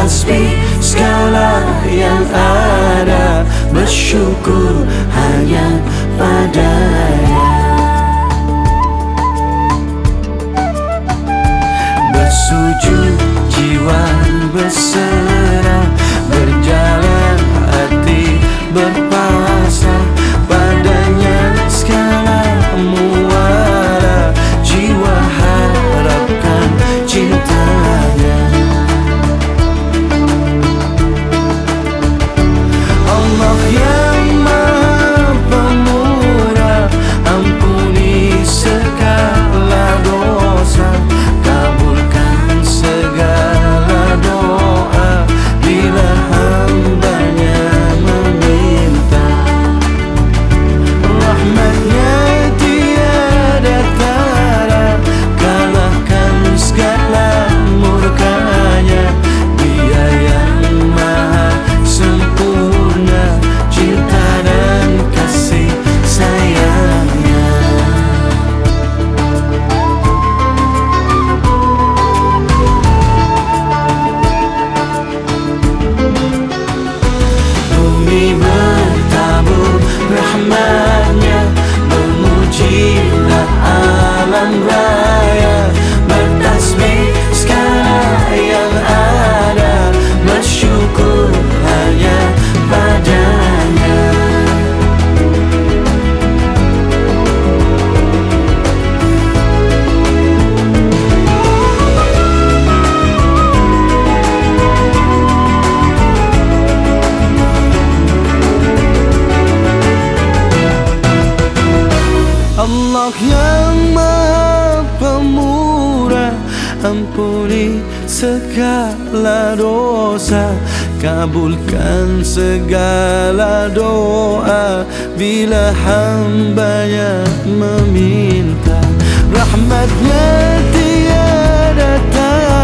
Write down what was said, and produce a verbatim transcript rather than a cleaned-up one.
bertasbih segala yang ada, bersyukur hanya padanya. Bersujud jiwa berserah, berjalan hati berpasrah, padanya segala muara, jiwa harapkan cintanya. Allah yang Maha Pemurah, ampuni segala dosa, kabulkan segala doa bila hambanya meminta. Rahmatnya tiada tara, kalahkan segala murkanya. Dia yang maha sempurna, cinta dan kasih sayangnya. Bumi bertabur rahmatnya, memujilah alam raya, bertasbih segala yang ada, bersyukur hanya padanya. Allah yang Maha Pemurah, ampuni segala dosa, kabulkan segala doa bila hambanya meminta. Rahmatnya tiada tara,